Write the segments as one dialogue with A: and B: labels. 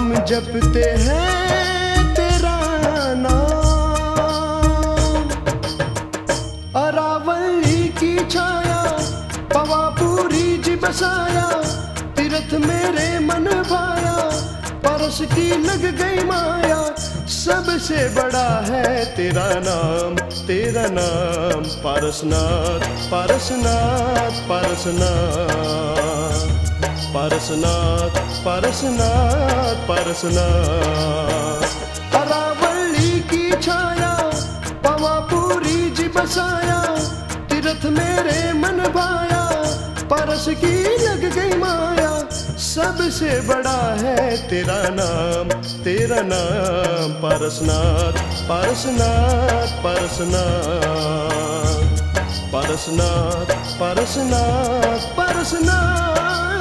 A: हम जपते हैं तेरा नाम। अरावली की छाया पवापुरी जी बसाया, तीर्थ मेरे मन भाया, परस की लग गई माया। सबसे बड़ा है तेरा नाम पारसनाथ पारसनाथ पारसनाथ पारसनाथ पारसनाथ पारसनाथ। अरावली की छाया पवापुरी जी बसाया, तीर्थ मेरे मन भाया, परस की लग गई माया। सबसे बड़ा है तेरा नाम पारसनाथ पारसनाथ पारसनाथ पारसनाथ पारसनाथ पारसनाथ।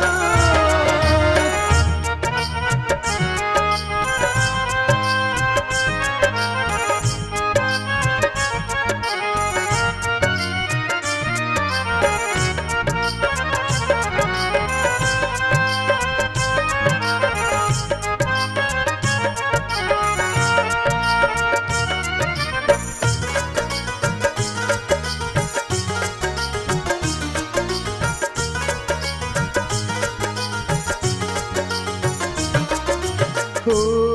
A: हो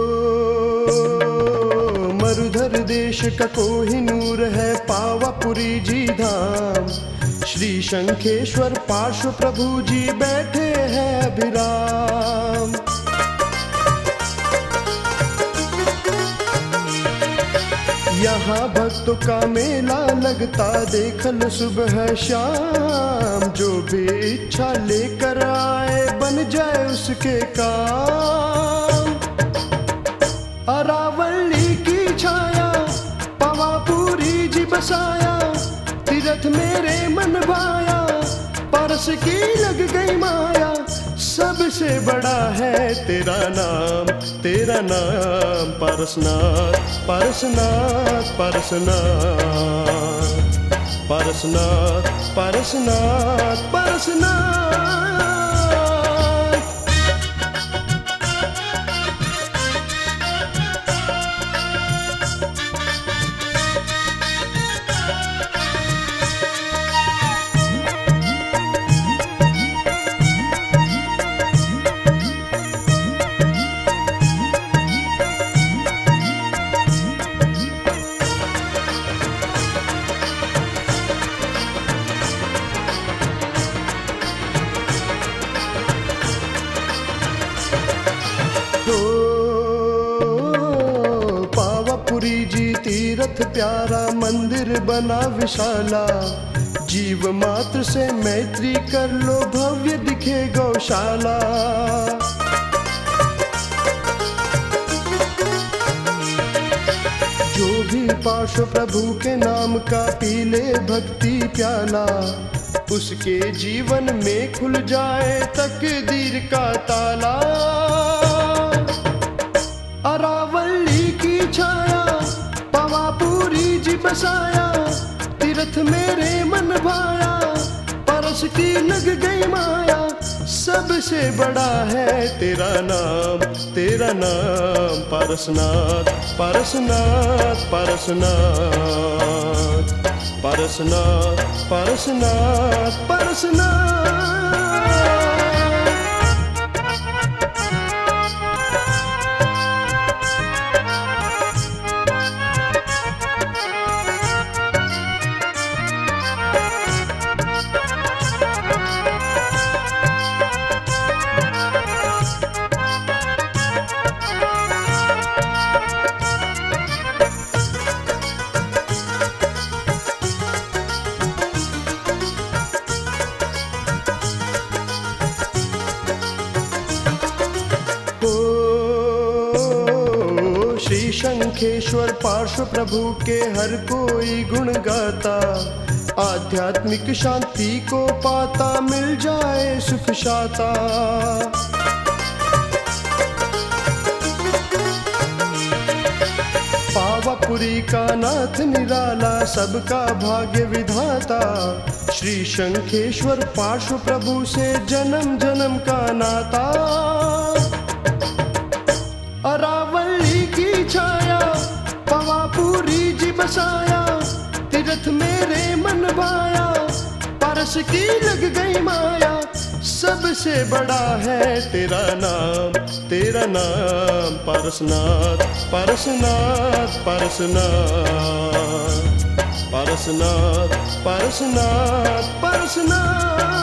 A: मरुधर देश का कोहिनूर है पावापुरी जी धाम, श्री शंखेश्वर पार्श्व प्रभु जी बैठे हैं अभिराम। यहाँ भक्तों का मेला लगता देखल सुबह शाम, जो भी इच्छा लेकर आए बन जाए उसके काम। अरावली की छाया पवापुरी जी बसाया, तीर्थ मेरे मन भाया, परस की लग गई माया। सबसे बड़ा है तेरा नाम पारसनाथ पारसनाथ पारसनाथ पारसनाथ पारसनाथ पारसनाथ। पावापुरी जी तीर्थ प्यारा मंदिर बना विशाला, जीव मात्र से मैत्री कर लो भव्य दिखे गौशाला। जो भी पार्श्व प्रभु के नाम का पीले भक्ति प्याला, उसके जीवन में खुल जाए तकदीर का ताला। अरावली की छाया पवापुरी जी बसाया, तीर्थ मेरे मन भाया, परस की लग गई माया। सबसे बड़ा है तेरा नाम पारसनाथ पारसनाथ पारसनाथ पारसनाथ पारसनाथ पारसनाथ। श्री शंखेश्वर पार्श्व प्रभु के हर कोई गुण गाता, आध्यात्मिक शांति को पाता, मिल जाए सुख शाता। पावापुरी का नाथ निराला, सबका भाग्य विधाता, श्री शंखेश्वर पार्श्व प्रभु से जन्म जन्म का नाता। की लग गई माया, सबसे बड़ा है तेरा नाम पारसनाथ पारसनाथ पारसनाथ पारसनाथ पारसनाथ पारसनाथ।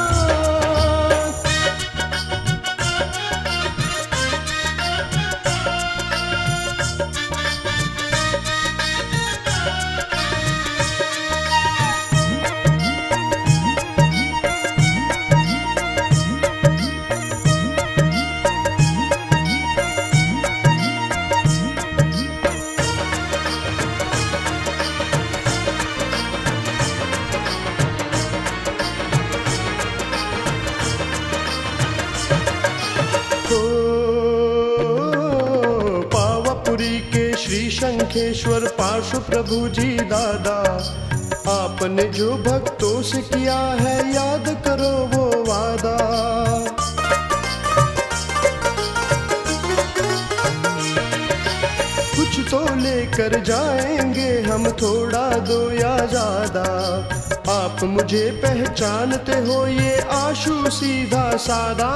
A: पावापुरी के श्री शंखेश्वर पार्श्व प्रभु जी दादा, आपने जो भक्तों से किया है याद करो वो वादा। कुछ तो लेकर जाएंगे हम, थोड़ा दो या ज्यादा। आप मुझे पहचानते हो ये आशु सीधा सादा।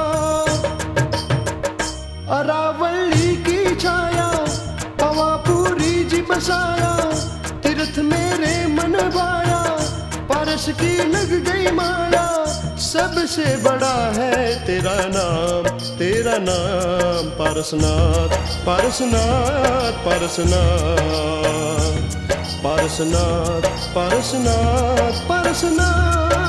A: अरावली की छाया पवापुरी जी बसाया, तीर्थ मेरे मन भाया, पारस की लग गई माया, सबसे बड़ा है तेरा नाम पारसनाथ पारसनाथ पारसनाथ पारसनाथ पारसनाथ पारसनाथ।